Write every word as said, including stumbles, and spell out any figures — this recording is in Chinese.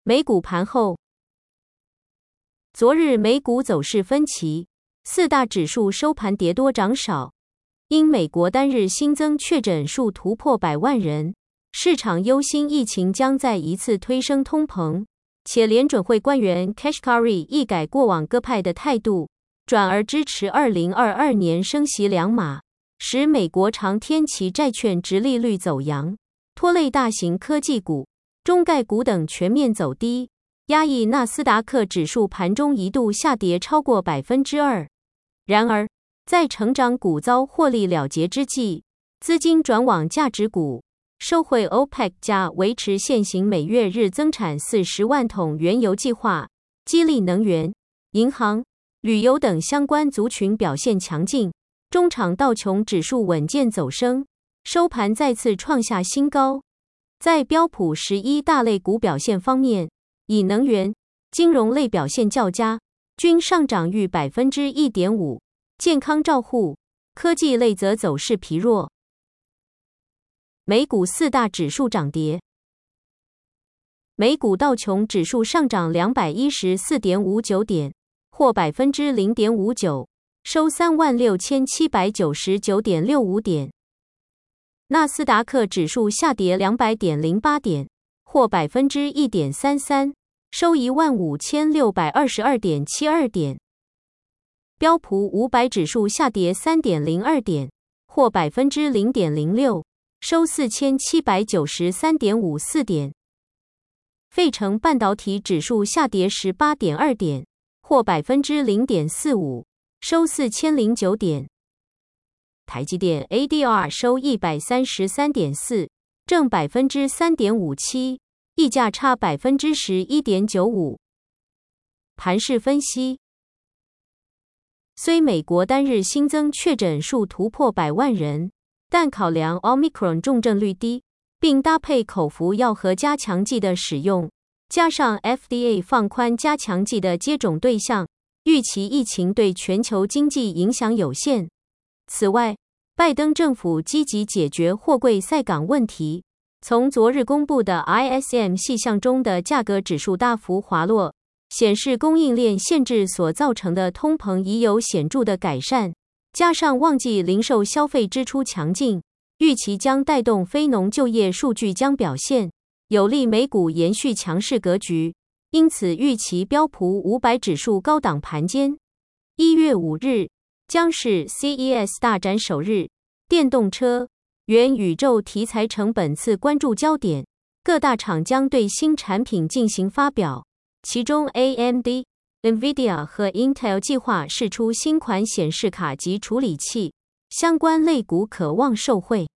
美股盘后，昨日美股走势分歧，四大指数收盘跌多涨少。因美国单日新增确诊数突破百万人，市场忧心疫情将再一次推升通膨，且联准会官员 Kashkari 一改过往鸽派的态度，转而支持二零二二年升息两码，使美国长天期债券殖利率走扬，拖累大型科技股、中概股等全面走低，压抑纳斯达克指数盘中一度下跌超过 百分之二。 然而，在成长股遭获利了结之际，资金转往价值股，受惠 OPEC 加维持现行每月日增产四十万桶原油计划，激励能源、银行、旅游等相关族群表现强劲。中场道琼指数稳健走升，收盘再次创下新高。在标普十一大类股表现方面，以能源、金融类表现较佳，均上涨逾 百分之一点五， 健康照护、科技类则走势疲弱。美股四大指数涨跌，美股道琼指数上涨 两百一十四点五九 点，或 百分之零点五九， 收 三万六千七百九十九点六五 点。纳斯达克指数下跌 两百点零八 点，或 百分之一点三三， 收 一万五千六百二十二点七二 点。标普五百指数下跌 三点零二 点，或 百分之零点零六， 收 四千七百九十三点五四 点。费城半导体指数下跌 十八点二 点，或 百分之零点四五， 收 四千零九 点。台积电 A D R 收 一百三十三点四， 正 百分之三点五七， 溢价差 百分之十一点九五。盘势分析，虽美国单日新增确诊数突破百万人，但考量 Omicron 重症率低，并搭配口服药和加强剂的使用，加上 F D A 放宽加强剂的接种对象，预期疫情对全球经济影响有限。此外，拜登政府积极解决货柜塞港问题，从昨日公布的 I S M 细项中的价格指数大幅滑落，显示供应链限制所造成的通膨已有显著的改善，加上旺季零售消费支出强劲，预期将带动非农就业数据将表现，有利美股延续强势格局，因此预期标普五百指数高档盘间。一月五日将是 C E S 大展首日，电动车、元宇宙题材成本次关注焦点，各大厂将对新产品进行发表，其中 A M D、Nvidia 和 Intel 计划释出新款显示卡及处理器，相关类股可望受惠。